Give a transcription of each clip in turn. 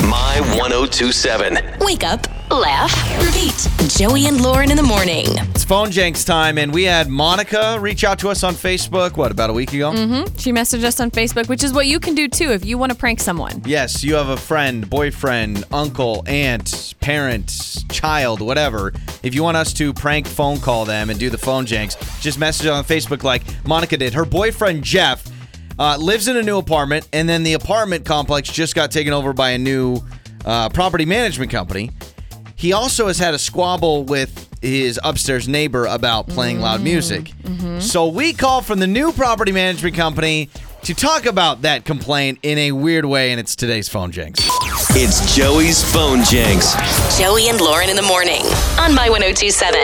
My 1027. Wake up, laugh, repeat. Joey and Lauren in the morning. It's Phone Janks time, and we had Monica reach out to us on Facebook, about a week ago? She messaged us on Facebook, which is what you can do too if you want to prank someone. Yes, you have a friend, boyfriend, uncle, aunt, parent, child, whatever. If you want us to prank phone call them and do the Phone Janks, just message on Facebook like Monica did. Her boyfriend, Jeff, lives in a new apartment, and then the apartment complex just got taken over by a new property management company. He also has had a squabble with his upstairs neighbor about playing loud music. So we call from the new property management company to talk about that complaint in a weird way, and it's today's Phone Janks. It's Joey's Phone Janks. Joey and Lauren in the morning on My 1027.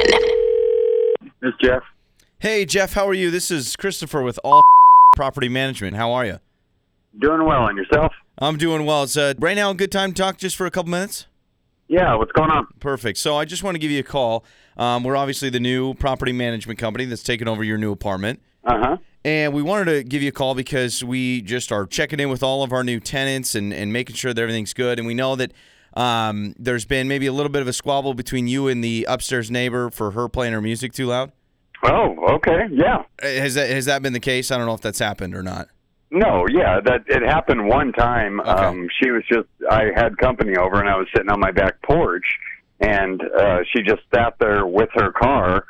This is Jeff. Hey, Jeff, how are you? This is Christopher with All Property Management. How are you? Doing well, and yourself? I'm doing well. It's right now a good time to talk just for a couple minutes? Yeah, what's going on? Perfect. So I just want to give you a call. We're obviously the new property management company that's taken over your new apartment. Uh-huh. And we wanted to give you a call because we just are checking in with all of our new tenants and making sure that everything's good. And we know that there's been maybe a little bit of a squabble between you and the upstairs neighbor for her playing her music too loud. Oh, okay, yeah. Has that been the case? I don't know if that's happened or not. No, yeah, that it happened one time. Okay. I had company over, and I was sitting on my back porch, and she just sat there with her car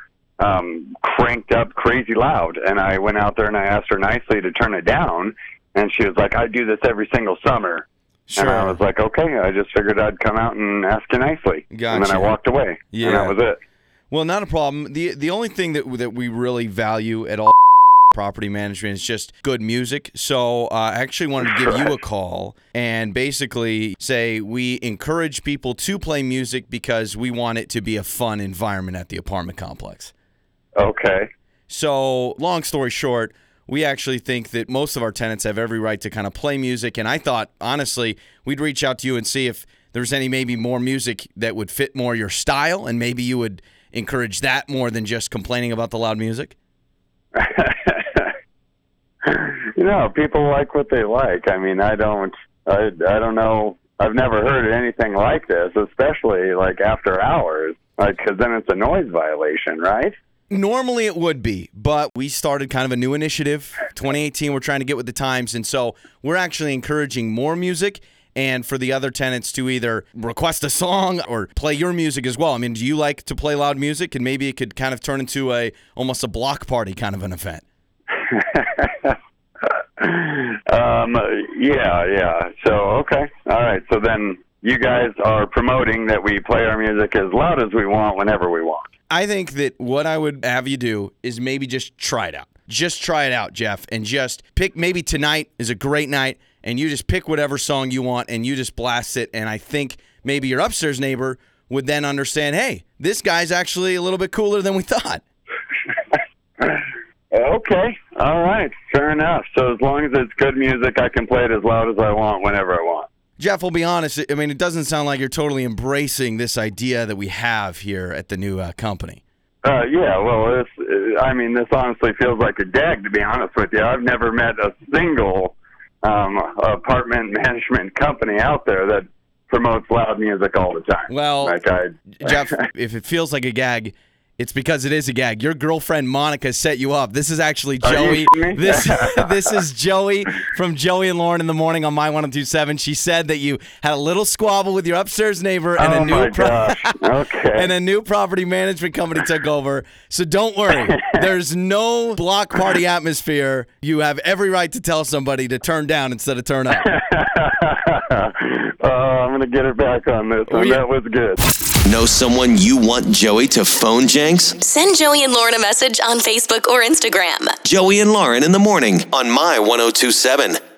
cranked up crazy loud. And I went out there, and I asked her nicely to turn it down, and she was like, I do this every single summer. Sure. And I was like, okay, I just figured I'd come out and ask you nicely. Gotcha. And then I walked away, and that was it. Well, not a problem. The only thing that we really value at all property management is just good music. So I actually wanted to give you a call and basically say we encourage people to play music because we want it to be a fun environment at the apartment complex. Okay. So long story short, we actually think that most of our tenants have every right to kind of play music. And I thought, honestly, we'd reach out to you and see if there's any maybe more music that would fit more your style, and maybe you would encourage that more than just complaining about the loud music. People like what they like. I mean, I don't know. I've never heard anything like this, especially like after hours, because then it's a noise violation, right? Normally it would be, but we started kind of a new initiative. 2018, we're trying to get with the times, and so we're actually encouraging more music and for the other tenants to either request a song or play your music as well. I mean, do you like to play loud music? And maybe it could kind of turn into almost a block party kind of an event. Yeah. So, okay. All right. So then you guys are promoting that we play our music as loud as we want, whenever we want. I think that what I would have you do is maybe just try it out. Just try it out, Jeff, and just pick. Maybe tonight is a great night, and you just pick whatever song you want, and you just blast it. And I think maybe your upstairs neighbor would then understand, hey, this guy's actually a little bit cooler than we thought. Okay. All right. Fair enough. So as long as it's good music, I can play it as loud as I want, whenever I want. Jeff, we'll be honest. I mean, it doesn't sound like you're totally embracing this idea that we have here at the new company. Yeah, well, this honestly feels like a gag, to be honest with you. I've never met a single apartment management company out there that promotes loud music all the time. Well, Jeff, if it feels like a gag, it's because it is a gag. Your girlfriend, Monica, set you up. This is actually Joey. This is Joey from Joey and Lauren in the morning on My 1027. She said that you had a little squabble with your upstairs neighbor and and a new property management company took over. So don't worry. There's no block party atmosphere. You have every right to tell somebody to turn down instead of turn up. I'm going to get her back on this one. That was good. Know someone you want Joey to phone janks? Send Joey and Lauren a message on Facebook or Instagram. Joey and Lauren in the morning on My 1027.